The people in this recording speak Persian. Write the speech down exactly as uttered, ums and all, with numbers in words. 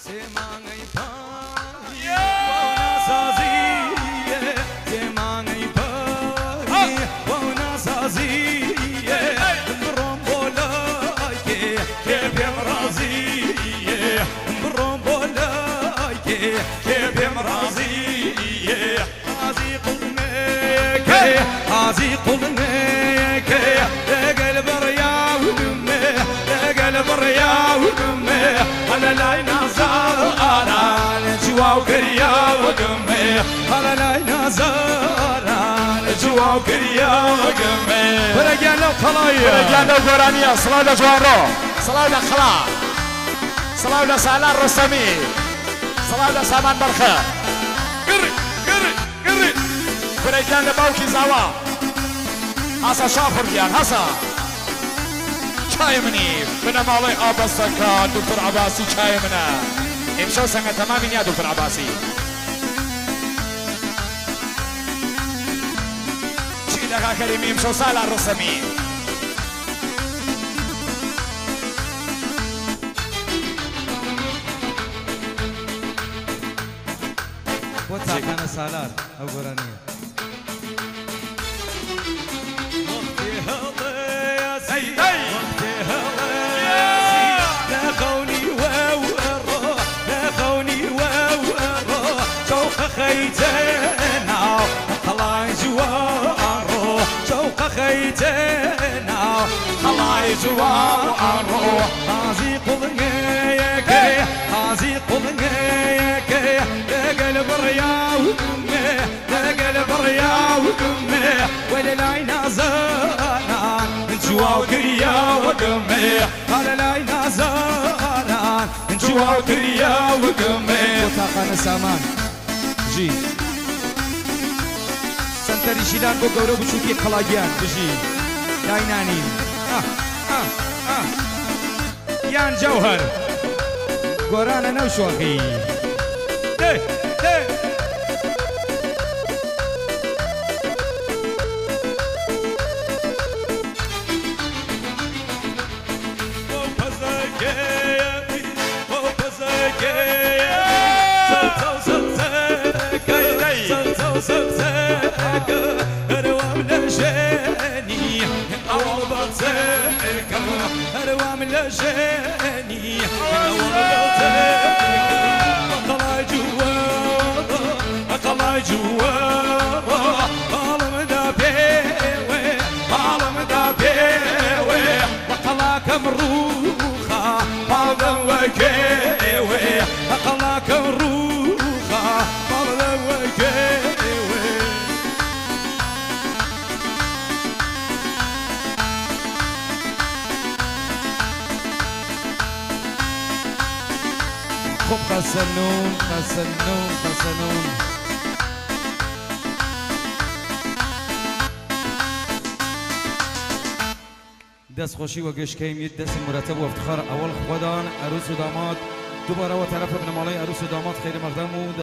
هازي قلنيك يا قلب رياض دمي يا قلب رياض دمي انا لا نزار انا جوا كريا دمي انا لا نزار انا جوا كريا دمي فرجعنا وخلايا فرجعنا وقرانيا صلاة جوارو صلاة خلا صلاة سالار رسمي صلاة سامان برخه قري قري قري فرجعنا باوكي زاوا هسا شافر جان هسا چای منی بنمالی آبستکا دکتر عباسی چای منه امشو سنگه تمامین یا دکتر عباسی چی دقا کریمی امشو سالا رسمی واتساب انا سالار او قرانيه خيتنا خلاي جوارو شوق خيتنا خلاي جوارو هازي قلنيك هازي قلنيك يا قلب الرياض يا قلب الرياض ولا لاينا زانان جوا كريا ودمي ولا لاينا زانان جوا كريا ودمي وطاقنا سامان جي سنتري شيلان بو گورو بچوکی خلاگیان بجي داينانين اه اه اه يان جوهر قرانا نوشوخي ده ده هروام لجاني أول بطيك هروام لجاني أول بطيك طلع جوارا طلع جوارا عالم دا بيوي عالم دا بيوي وطلع كمروخا بعضا وكيوي طلع كمروخا بعضا وكيوي خب خسنون خسنون خسنون دست خوشی و گشکیم یه دست مرتب و افتخار اول خودان عروس و داماد دوباره و طرف ابن مالای عروس و داماد خیر مقدم و